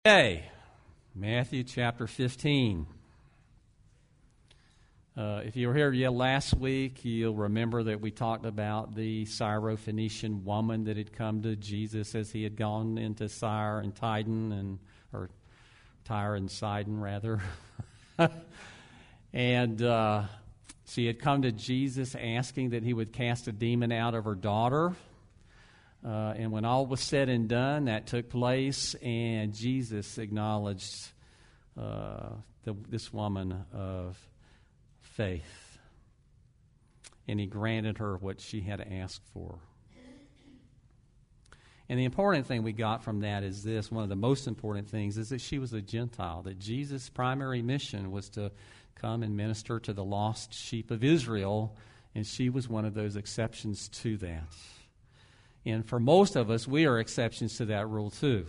Okay, Matthew chapter 15. If you were here last week, you'll remember that we talked about the Syrophoenician woman that had come to Jesus as he had gone into Tyre and Sidon, or Tyre and Sidon, rather. And she had come to Jesus asking that he would cast a demon out of her daughter. And when all was said and done, that took place, and Jesus acknowledged this woman of faith. And he granted her what she had asked for. And the important thing we got from that is this, one of the most important things, is that she was a Gentile, that Jesus' primary mission was to come and minister to the lost sheep of Israel, and she was one of those exceptions to that. And for most of us, we are exceptions to that rule too.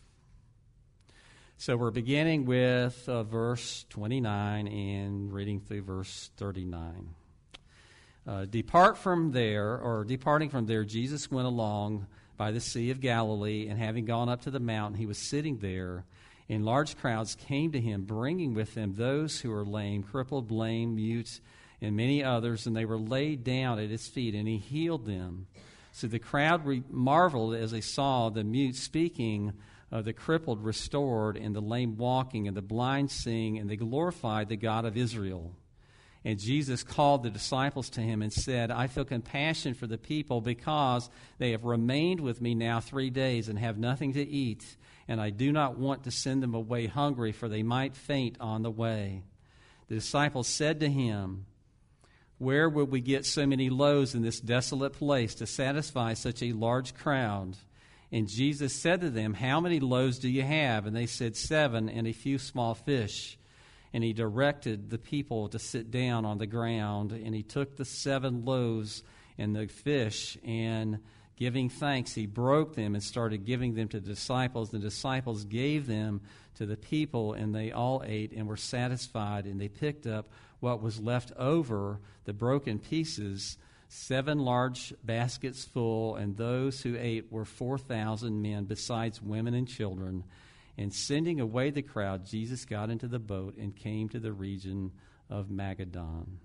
So we're beginning with verse 29 and reading through verse 39. Departing from there, Jesus went along by the Sea of Galilee, and having gone up to the mountain, he was sitting there, and large crowds came to him, bringing with them those who were lame, crippled, lame, mute, and many others, and they were laid down at his feet, and he healed them. So the crowd marveled as they saw the mute speaking, the crippled restored, and the lame walking, and the blind seeing, and they glorified the God of Israel. And Jesus called the disciples to him and said, I feel compassion for the people because they have remained with me now 3 days and have nothing to eat, and I do not want to send them away hungry, for they might faint on the way. The disciples said to him, where would we get so many loaves in this desolate place to satisfy such a large crowd? And Jesus said to them, how many loaves do you have? And they said, 7, and a few small fish. And he directed the people to sit down on the ground. And he took the 7 loaves and the fish, and giving thanks, he broke them and started giving them to the disciples. The disciples gave them to the people, and they all ate and were satisfied. And they picked up what was left over, the broken pieces, 7 large baskets full, and those who ate were 4,000 men, besides women and children. And sending away the crowd, Jesus got into the boat and came to the region of Magadan.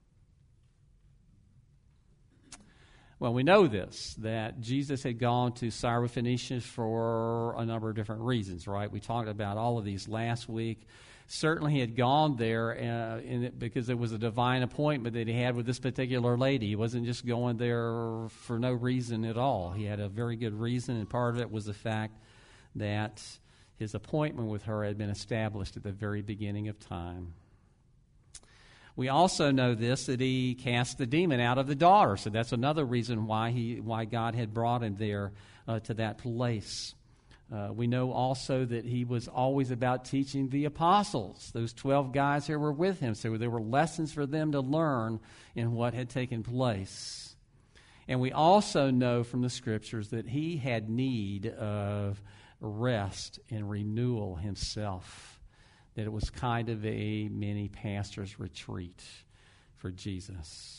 Well, we know this, that Jesus had gone to Syrophoenicia for a number of different reasons, right? We talked about all of these last week. Certainly he had gone there because it was a divine appointment that he had with this particular lady. He wasn't just going there for no reason at all. He had a very good reason, and part of it was the fact that his appointment with her had been established at the very beginning of time. We also know this, that he cast the demon out of the daughter. So that's another reason why God had brought him there to that place. We know also that he was always about teaching the apostles, those 12 guys who were with him. So there were lessons for them to learn in what had taken place. And we also know from the scriptures that he had need of rest and renewal himself, that it was kind of a mini pastor's retreat for Jesus.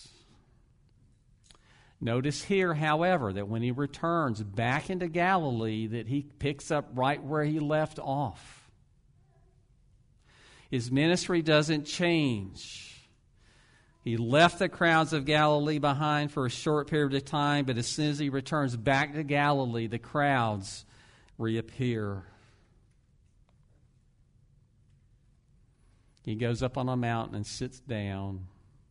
Notice here, however, that when he returns back into Galilee, that he picks up right where he left off. His ministry doesn't change. He left the crowds of Galilee behind for a short period of time, but as soon as he returns back to Galilee, the crowds reappear. He goes up on a mountain and sits down.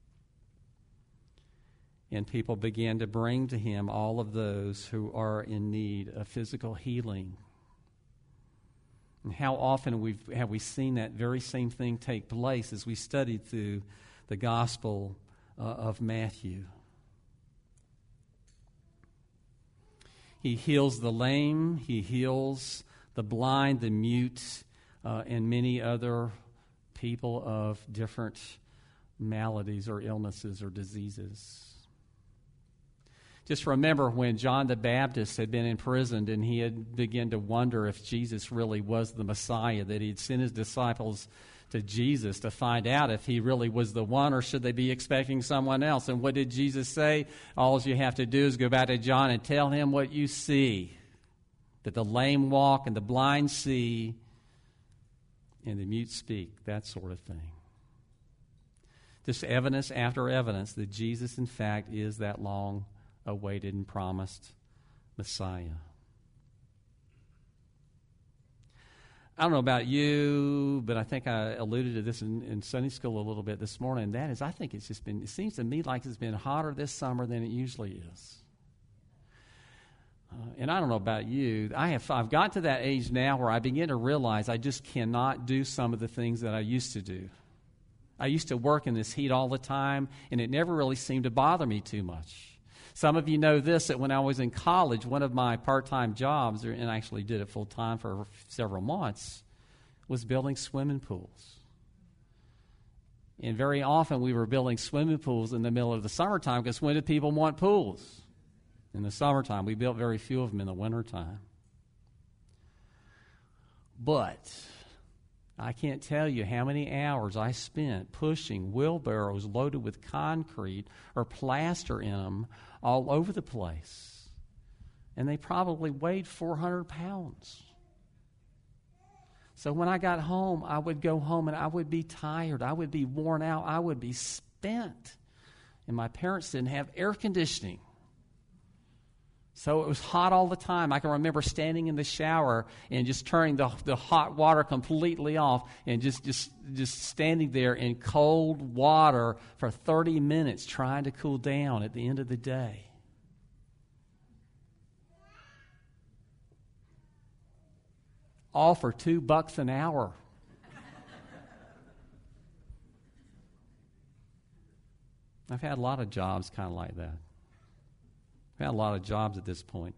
And people begin to bring to him all of those who are in need of physical healing. And how often have we seen that very same thing take place as we studied through the Gospel of Matthew. He heals the lame, he heals the blind, the mute, and many other people of different maladies or illnesses or diseases. Just remember when John the Baptist had been imprisoned and he had begun to wonder if Jesus really was the Messiah, that he'd sent his disciples to Jesus to find out if he really was the one or should they be expecting someone else. And what did Jesus say? All you have to do is go back to John and tell him what you see, that the lame walk and the blind see and the mute speak, that sort of thing. Just evidence after evidence that Jesus, in fact, is that long-awaited and promised Messiah. I don't know about you, but I think I alluded to this in Sunday school a little bit this morning. And that is, I think it seems to me like it's been hotter this summer than it usually is. And I don't know about you. I've got to that age now where I begin to realize I just cannot do some of the things that I used to do. I used to work in this heat all the time, and it never really seemed to bother me too much. Some of you know this, that when I was in college, one of my part-time jobs, and I actually did it full-time for several months, was building swimming pools. And very often we were building swimming pools in the middle of the summertime, because when did people want pools? In the summertime. We built very few of them in the wintertime. But I can't tell you how many hours I spent pushing wheelbarrows loaded with concrete or plaster in them all over the place. And they probably weighed 400 pounds. So when I got home, I would go home and I would be tired. I would be worn out. I would be spent. And my parents didn't have air conditioning. So it was hot all the time. I can remember standing in the shower and just turning the hot water completely off and just standing there in cold water for 30 minutes trying to cool down at the end of the day. All for $2 an hour. I've had a lot of jobs kind of like that. I've had a lot of jobs at this point.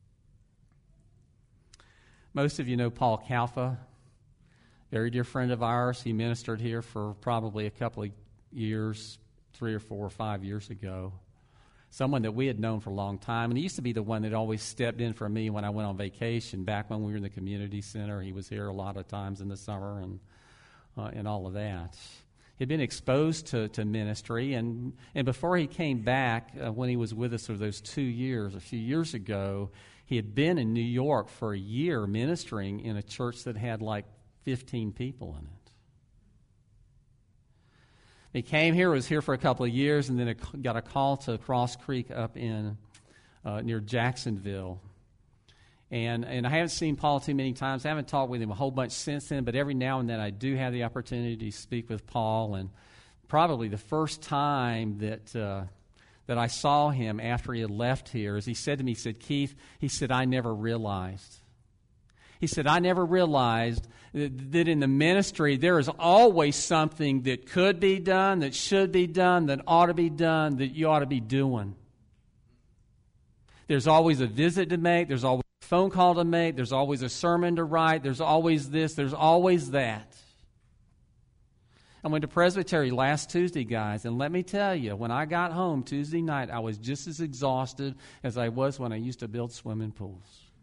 Most of you know Paul Kalfa, very dear friend of ours. He ministered here for probably a couple of years, 3 or 4 or 5 years ago. Someone that we had known for a long time. And he used to be the one that always stepped in for me when I went on vacation. Back when we were in the community center, he was here a lot of times in the summer and all of that. He'd been exposed to ministry, and before he came back, when he was with us for those 2 years, a few years ago, he had been in New York for a year ministering in a church that had like 15 people in it. He came here, was here for a couple of years, and then got a call to Cross Creek up in near Jacksonville. And I haven't seen Paul too many times. I haven't talked with him a whole bunch since then, but every now and then I do have the opportunity to speak with Paul. And probably the first time that I saw him after he had left here is he said to me, he said, "Keith," he said, "I never realized." He said, "I never realized that in the ministry there is always something that could be done, that should be done, that ought to be done, that you ought to be doing. There's always a visit to make. There's always a phone call to make. There's always a sermon to write. There's always this. There's always that." I went to Presbytery last Tuesday, guys, and let me tell you, when I got home Tuesday night, I was just as exhausted as I was when I used to build swimming pools.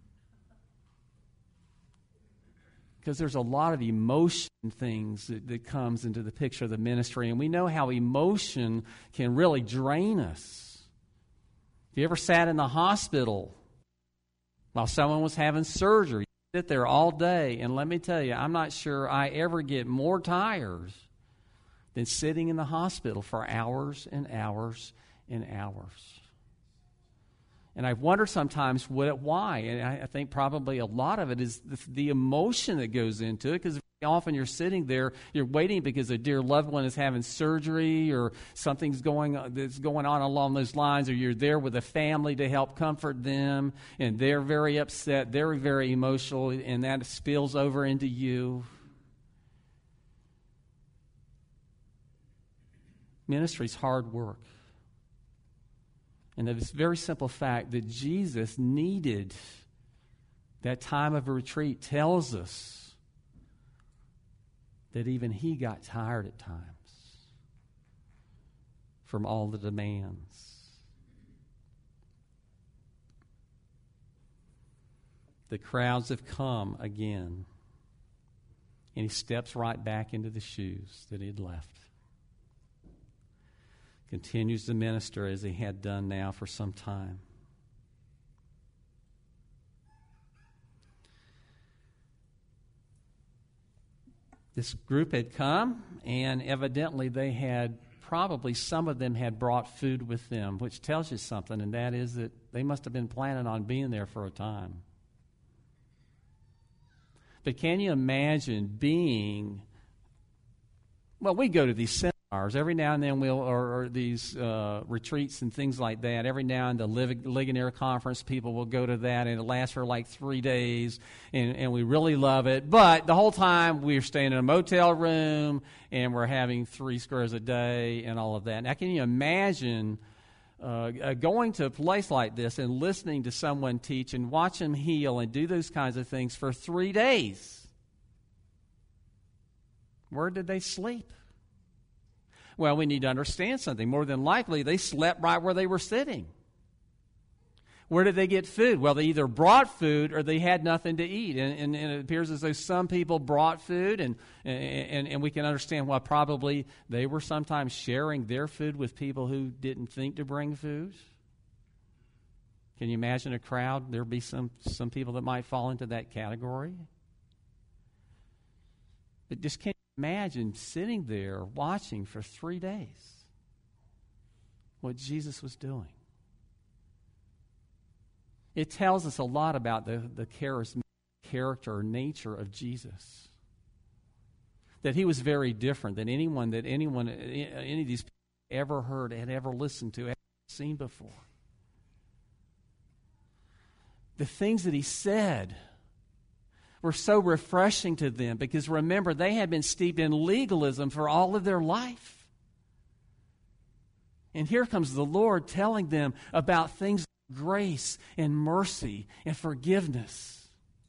Because there's a lot of emotion things that comes into the picture of the ministry, and we know how emotion can really drain us. If you ever sat in the hospital while someone was having surgery, you sit there all day, and let me tell you, I'm not sure I ever get more tired than sitting in the hospital for hours and hours and hours. And I wonder sometimes why. And I think probably a lot of it is the emotion that goes into it, because often you're sitting there, you're waiting because a dear loved one is having surgery or something's going on along those lines, or you're there with a family to help comfort them, and they're very upset, they're very emotional, and that spills over into you. Ministry's hard work. And this very simple fact that Jesus needed that time of retreat tells us that even he got tired at times from all the demands. The crowds have come again, and he steps right back into the shoes that he had left. Continues to minister as he had done now for some time. This group had come, and evidently they had, probably some of them had brought food with them, which tells you something, and that is that they must have been planning on being there for a time. But can you imagine being, well, we go to these seminars. Every now and then or these retreats and things like that. Every now and then the Ligonier Conference, people will go to that, and it lasts for like 3 days, and we really love it. But the whole time we're staying in a motel room, and we're having 3 squares a day and all of that. Now, can you imagine going to a place like this and listening to someone teach and watch them heal and do those kinds of things for 3 days? Where did they sleep? Well, we need to understand something. More than likely, they slept right where they were sitting. Where did they get food? Well, they either brought food or they had nothing to eat. And it appears as though some people brought food, and we can understand why probably they were sometimes sharing their food with people who didn't think to bring food. Can you imagine a crowd? There'd be some people that might fall into that category. But just can't imagine sitting there watching for 3 days what Jesus was doing. It tells us a lot about the charismatic character or nature of Jesus. That he was very different than any of these people ever heard, had ever listened to, ever seen before. The things that he said were so refreshing to them because, remember, they had been steeped in legalism for all of their life. And here comes the Lord telling them about things like grace and mercy and forgiveness.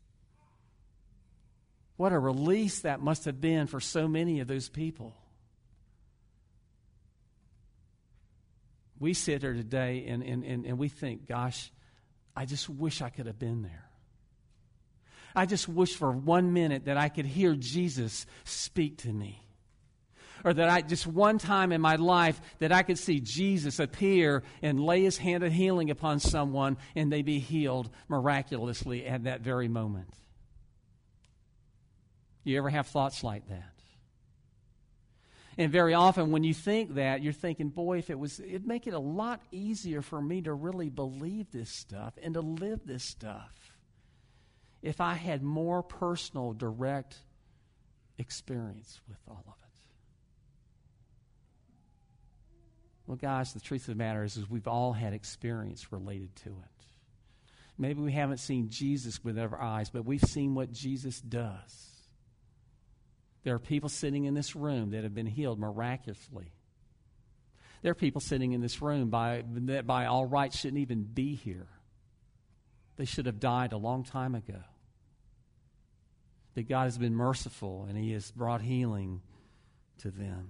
What a release that must have been for so many of those people. We sit here today and we think, gosh, I just wish I could have been there. I just wish for 1 minute that I could hear Jesus speak to me. Or that just one time in my life that I could see Jesus appear and lay his hand of healing upon someone and they be healed miraculously at that very moment. You ever have thoughts like that? And very often when you think that, you're thinking, boy, it'd make it a lot easier for me to really believe this stuff and to live this stuff if I had more personal, direct experience with all of it. Well, guys, the truth of the matter is we've all had experience related to it. Maybe we haven't seen Jesus with our eyes, but we've seen what Jesus does. There are people sitting in this room that have been healed miraculously. There are people sitting in this room that by all rights shouldn't even be here. They should have died a long time ago. But God has been merciful, and he has brought healing to them.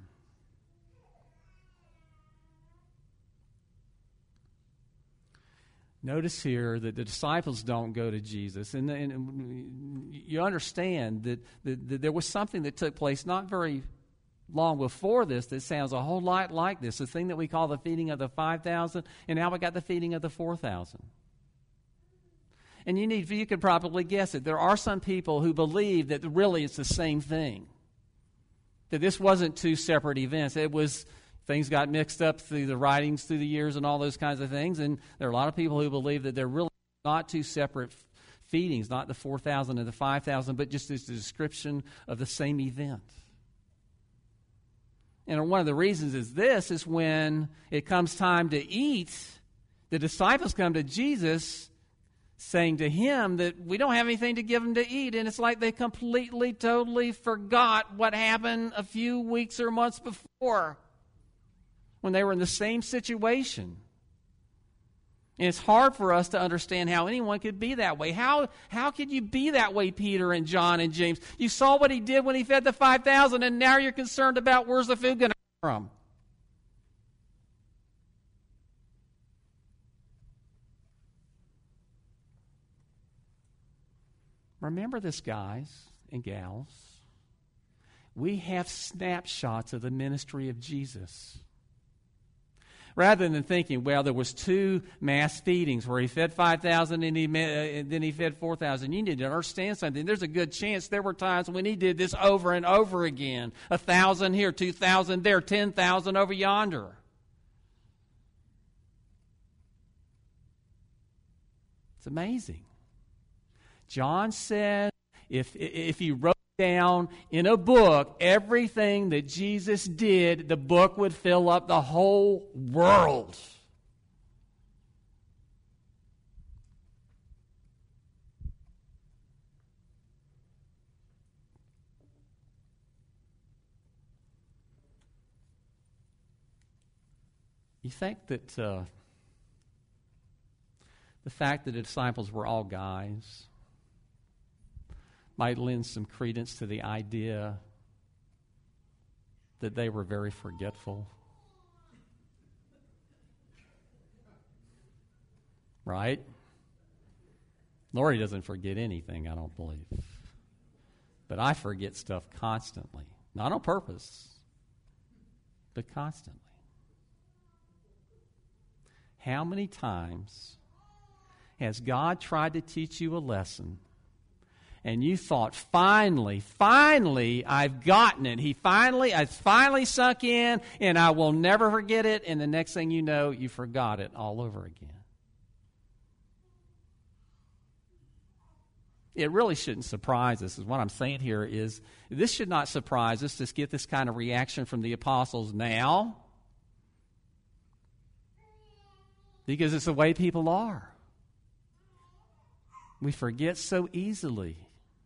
Notice here that the disciples don't go to Jesus. And you understand that there was something that took place not very long before this that sounds a whole lot like this. The thing that we call the feeding of the 5,000, and now we got the feeding of the 4,000. And you could probably guess it. There are some people who believe that really it's the same thing. That this wasn't 2 separate events. It was, things got mixed up through the writings through the years and all those kinds of things. And there are a lot of people who believe that they're really not 2 separate feedings, not the 4,000 and the 5,000, but just as a description of the same event. And one of the reasons is when it comes time to eat, the disciples come to Jesus saying to him that we don't have anything to give them to eat. And it's like they completely, totally forgot what happened a few weeks or months before when they were in the same situation. And it's hard for us to understand how anyone could be that way. How could you be that way, Peter and John and James? You saw what he did when he fed the 5,000, and now you're concerned about where's the food going to come from. Remember this, guys and gals. We have snapshots of the ministry of Jesus. Rather than thinking, well, there was 2 mass feedings where he fed 5,000 and then he fed 4,000. You need to understand something. There's a good chance there were times when he did this over and over again. 1,000 here, 2,000 there, 10,000 over yonder. It's amazing. John said if you wrote down in a book everything that Jesus did, the book would fill up the whole world. You think that the fact that the disciples were all guys might lend some credence to the idea that they were very forgetful. Right? Lori doesn't forget anything, I don't believe. But I forget stuff constantly. Not on purpose, but constantly. How many times has God tried to teach you a lesson and you thought, finally, I've gotten it. It's finally sunk in, and I will never forget it. And the next thing you know, you forgot it all over again. It really shouldn't surprise us. What I'm saying here is, this should not surprise us to get this kind of reaction from the apostles now, because it's the way people are. We forget so easily.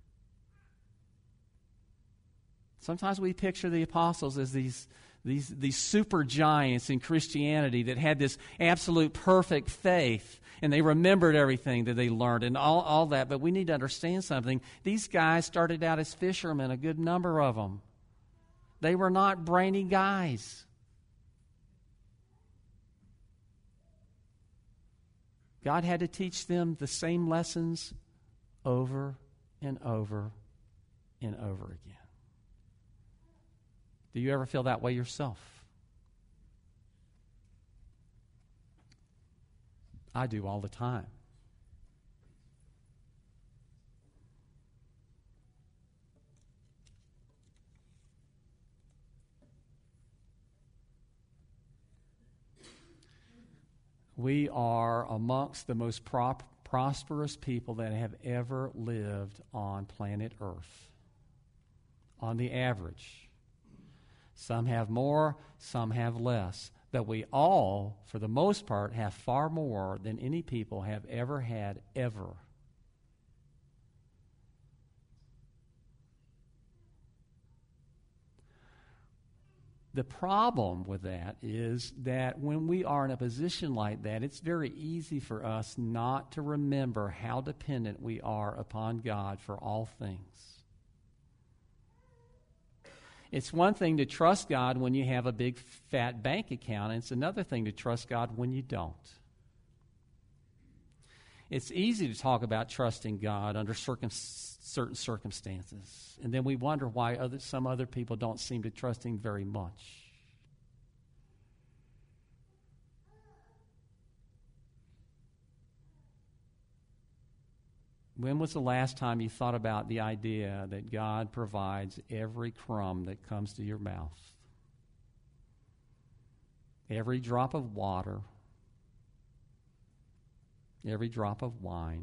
Sometimes we picture the apostles as these super giants in Christianity that had this absolute perfect faith, and they remembered everything that they learned and all that. But we need to understand something. These guys started out as fishermen, a good number of them. They were not brainy guys. God had to teach them the same lessons over and over and over again. Do you ever feel that way yourself? I do all the time. We are amongst the most prosperous people that have ever lived on planet Earth, on the average. Some have more, some have less. But we all, for the most part, have far more than any people have ever had, ever. The problem with that is that when we are in a position like that, it's very easy for us not to remember how dependent we are upon God for all things. It's one thing to trust God when you have a big fat bank account, and it's another thing to trust God when you don't. It's easy to talk about trusting God under certain circumstances, and then we wonder why some other people don't seem to trust Him very much. When was the last time you thought about the idea that God provides every crumb that comes to your mouth? Every drop of water, every drop of wine.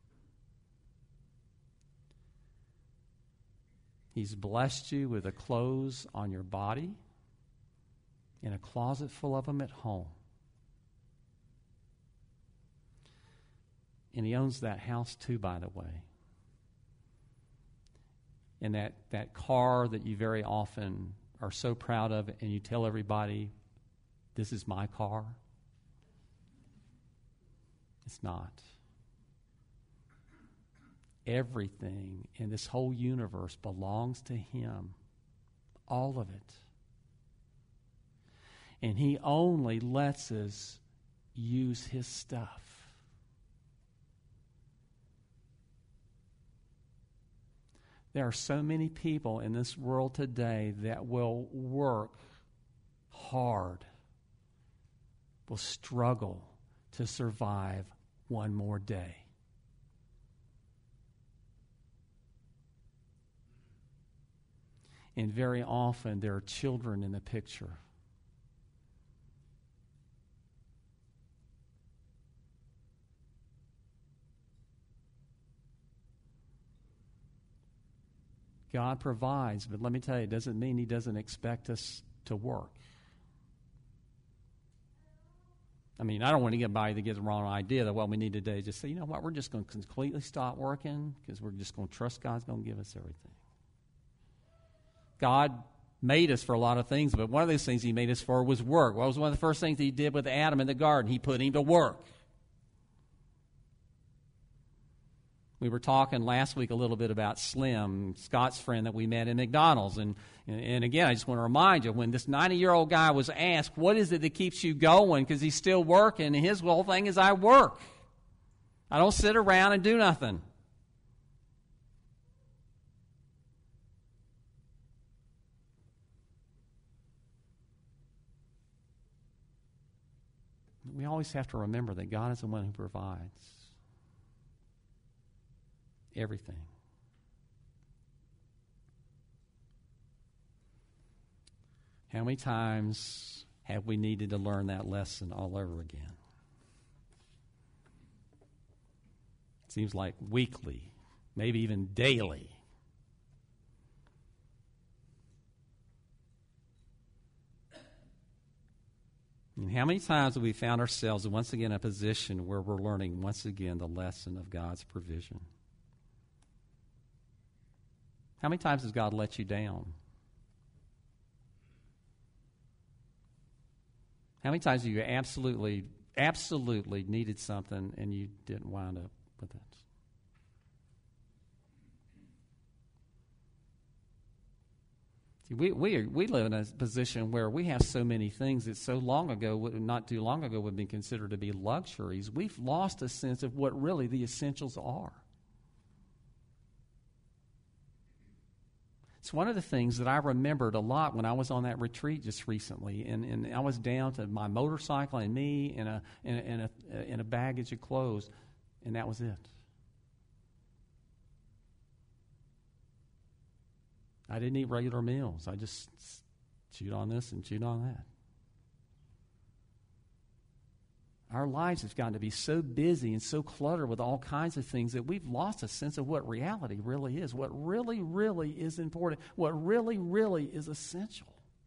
He's blessed you with the clothes on your body and a closet full of them at home. And He owns that house too, by the way. And that car that you very often are so proud of, and you tell everybody, this is my car. It's not. Everything in this whole universe belongs to Him. All of it. And He only lets us use His stuff. There are so many people in this world today that will work hard will struggle to survive one more day. And very often there are children in the picture. God provides, but let me tell you, it doesn't mean He doesn't expect us to work. I mean, I don't want anybody to get the wrong idea that what we need today is just say, you know what, we're just going to completely stop working because we're just going to trust God's going to give us everything. God made us for a lot of things, but one of those things He made us for was work. What was one of the first things He did with Adam in the garden? He put him to work. We were talking last week a little bit about Slim, Scott's friend that we met in McDonald's. And again, I just want to remind you, when this 90-year-old guy was asked, what is it that keeps you going? Because he's still working, and his whole thing is, I work. I don't sit around and do nothing. We always have to remember that God is the one who provides everything. How many times have we needed to learn that lesson all over again? It seems like weekly, maybe even daily. And how many times have we found ourselves once again in a position where we're learning once again the lesson of God's provision? How many times has God let you down? How many times have you absolutely needed something and you didn't wind up with it? See, we live in a position where we have so many things that not too long ago, would be considered to be luxuries. We've lost a sense of what really the essentials are. It's one of the things that I remembered a lot when I was on that retreat just recently, and I was down to my motorcycle and me and a baggage of clothes, and that was it. I didn't eat regular meals. I just chewed on this and chewed on that. Our lives have gotten to be so busy and so cluttered with all kinds of things that we've lost a sense of what reality really is, what really, really is important, what really, really is essential.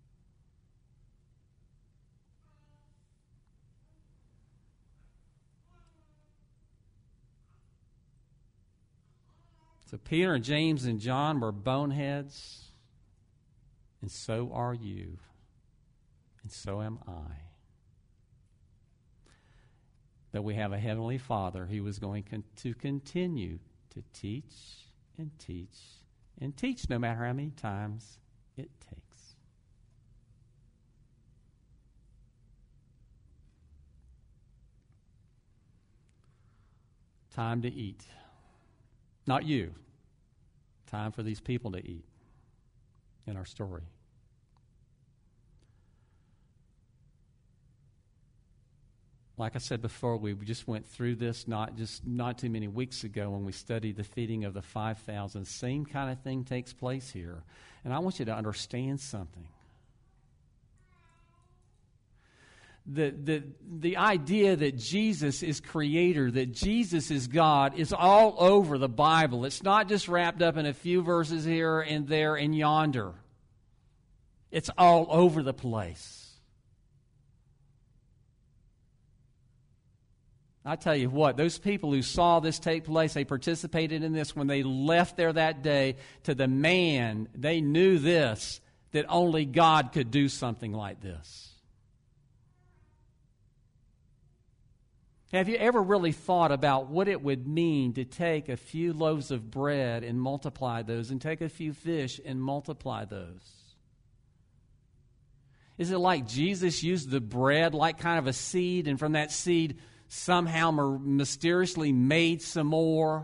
So Peter and James and John were boneheads, and so are you, and so am I. That we have a Heavenly Father who is going to continue to teach and teach and teach no matter how many times it takes. Time to eat. Not you. Time for these people to eat in our story. Like I said before, we just went through this not too many weeks ago when we studied the feeding of the 5,000. Same kind of thing takes place here. And I want you to understand something. The idea that Jesus is creator, that Jesus is God, is all over the Bible. It's not just wrapped up in a few verses here and there and yonder. It's all over the place. I tell you what, those people who saw this take place, they participated in this when they left there that day to the man, they knew this, that only God could do something like this. Have you ever really thought about what it would mean to take a few loaves of bread and multiply those, and take a few fish and multiply those? Is it like Jesus used the bread like kind of a seed, and from that seed somehow mysteriously made some more?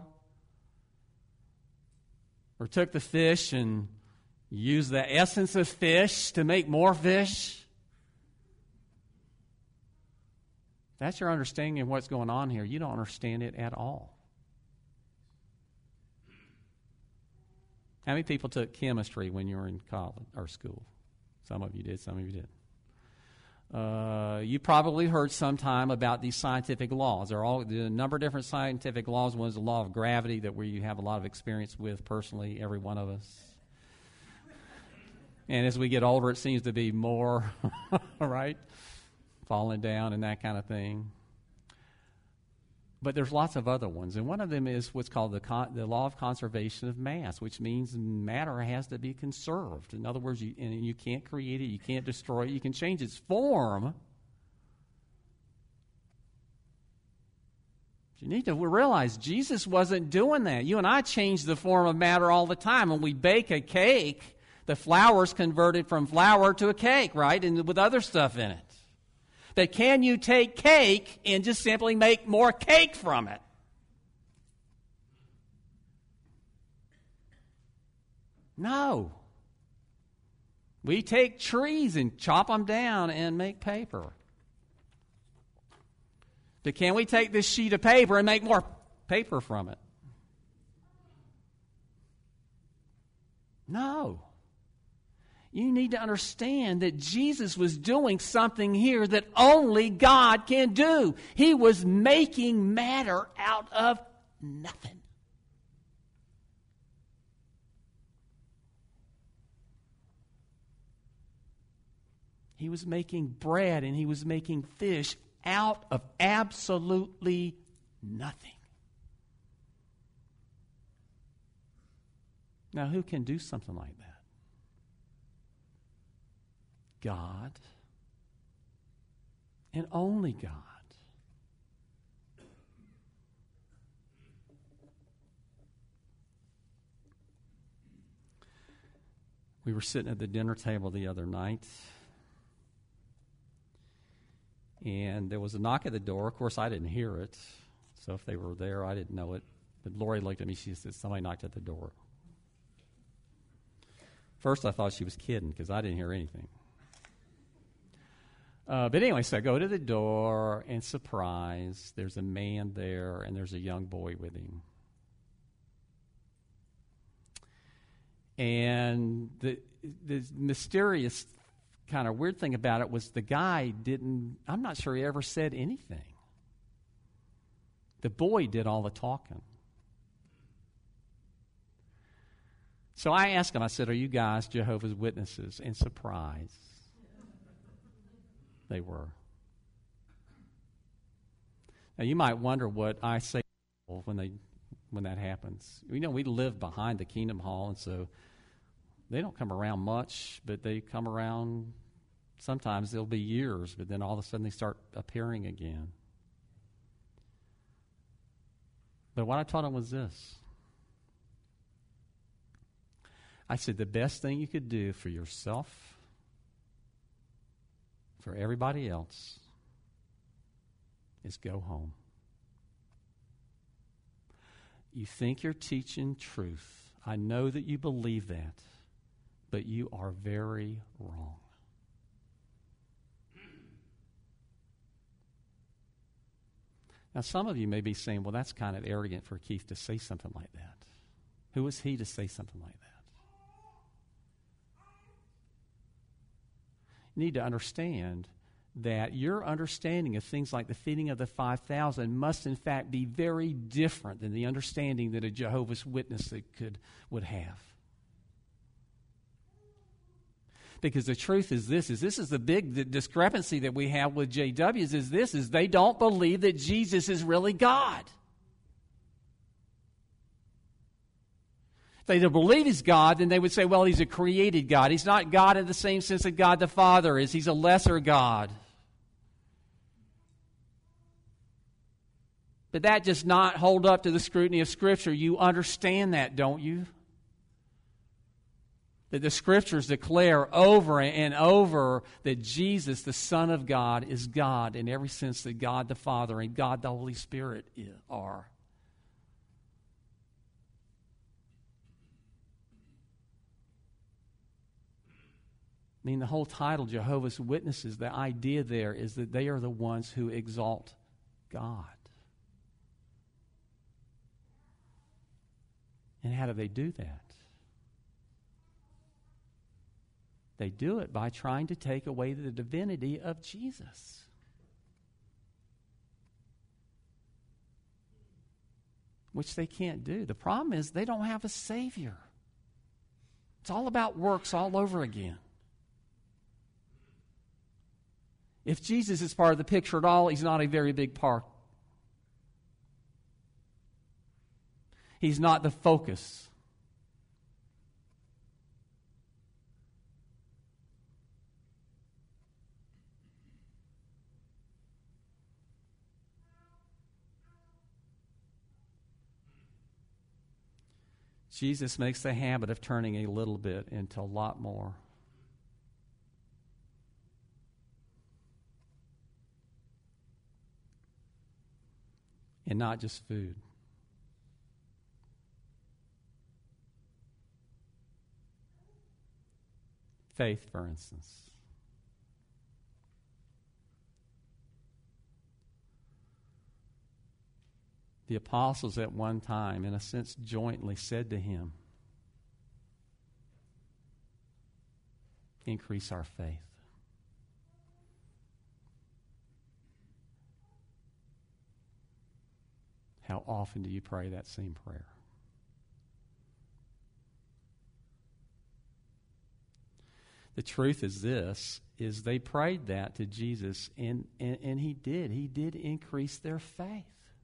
Or took the fish and used the essence of fish to make more fish? That's your understanding of what's going on here. You don't understand it at all. How many people took chemistry when you were in college or school? Some of you did, some of you didn't. You probably heard sometime about these scientific laws. There are a number of different scientific laws. One is the law of gravity that you have a lot of experience with personally, every one of us. And as we get older, it seems to be more, right? Falling down and that kind of thing. But there's lots of other ones. And one of them is what's called the law of conservation of mass, which means matter has to be conserved. In other words, you can't create it, you can't destroy it, you can change its form. You need to realize Jesus wasn't doing that. You and I change the form of matter all the time. When we bake a cake, the flour's converted from flour to a cake, right? And with other stuff in it. But can you take cake and just simply make more cake from it? No. We take trees and chop them down and make paper. But can we take this sheet of paper and make more paper from it? No. You need to understand that Jesus was doing something here that only God can do. He was making matter out of nothing. He was making bread and he was making fish out of absolutely nothing. Now, who can do something like that? God, and only God. We were sitting at the dinner table the other night, and there was a knock at the door. Of course, I didn't hear it, so if they were there, I didn't know it. But Lori looked at me, she said, somebody knocked at the door. First, I thought she was kidding because I didn't hear anything. But anyway, so I go to the door, and surprise, there's a man there, and there's a young boy with him. And the mysterious kind of weird thing about it was the guy I'm not sure he ever said anything. The boy did all the talking. So I asked him, I said, are you guys Jehovah's Witnesses? And surprise, they were. Now, you might wonder what I say when that happens. You know, we live behind the Kingdom Hall, and so they don't come around much, but they come around. Sometimes they'll be years, but then all of a sudden they start appearing again. But what I taught them was this. I said, the best thing you could do for yourself, for everybody else, is go home. You think you're teaching truth. I know that you believe that, but you are very wrong. Now, some of you may be saying, well, that's kind of arrogant for Keith to say something like that. Who is he to say something like that? You need to understand that your understanding of things like the feeding of the 5,000 must in fact be very different than the understanding that a Jehovah's Witness would have. Because the truth is this is the big discrepancy that we have with JWs is they don't believe that Jesus is really God. If they don't believe he's God, then they would say, well, he's a created God. He's not God in the same sense that God the Father is. He's a lesser God. But that does not hold up to the scrutiny of Scripture. You understand that, don't you? That the Scriptures declare over and over that Jesus, the Son of God, is God in every sense that God the Father and God the Holy Spirit are. mean, the whole title, Jehovah's Witnesses, the idea there is that they are the ones who exalt God. And how do they do that? They do it by trying to take away the divinity of Jesus. Which they can't do. The problem is they don't have a Savior. It's all about works all over again. If Jesus is part of the picture at all, he's not a very big part. He's not the focus. Jesus makes the habit of turning a little bit into a lot more. And not just food. Faith, for instance. The apostles at one time, in a sense jointly, said to him, increase our faith. How often do you pray that same prayer? The truth is this, is they prayed that to Jesus, and he did. He did increase their faith.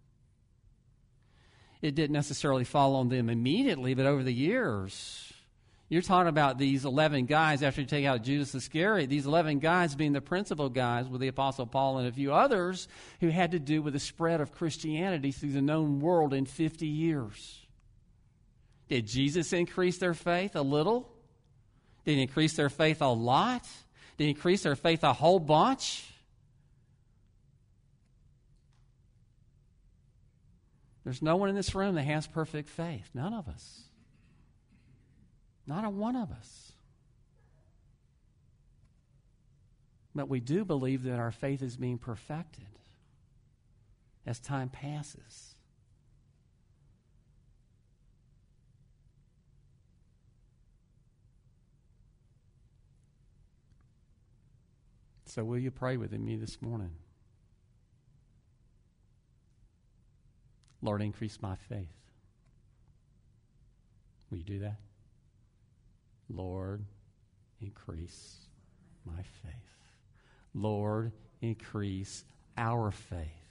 It didn't necessarily fall on them immediately, but over the years. You're talking about these 11 guys, after you take out Judas Iscariot, these 11 guys being the principal guys with the Apostle Paul and a few others who had to do with the spread of Christianity through the known world in 50 years. Did Jesus increase their faith a little? Did he increase their faith a lot? Did he increase their faith a whole bunch? There's no one in this room that has perfect faith. None of us. Not a one of us. But we do believe that our faith is being perfected as time passes. So will you pray with me this morning? Lord, increase my faith. Will you do that? Lord, increase my faith. Lord, increase our faith.